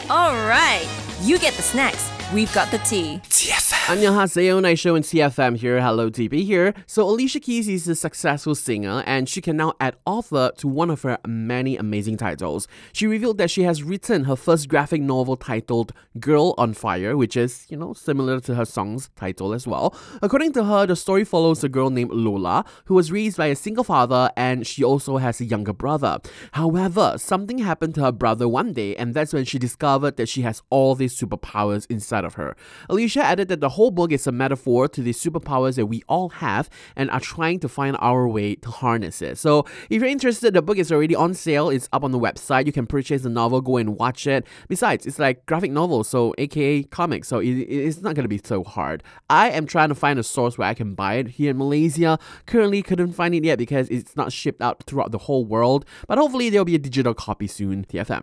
All right, you get the snacks. We've got the tea. 안녕하세요, Night Show and TFM here. Hello, TB here. So Alicia Keys is a successful singer and she can now add author to one of her many amazing titles. She revealed that she has written her first graphic novel titled Girl on Fire, which is, similar to her song's title as well. According to her, the story follows a girl named Lola who was raised by a single father and she also has a younger brother. However, something happened to her brother one day and that's when she discovered that she has all these superpowers inside of her. Alicia added that the whole book is a metaphor to the superpowers that we all have and are trying to find our way to harness it. So if you're interested, the book is already on sale. It's up on the website. You can purchase the novel, go and watch it. Besides, it's like graphic novel, so aka comics, so it's not going to be so hard. I am trying to find a source where I can buy it here in Malaysia. Currently couldn't find it yet because it's not shipped out throughout the whole world, but hopefully there'll be a digital copy soon. TFM.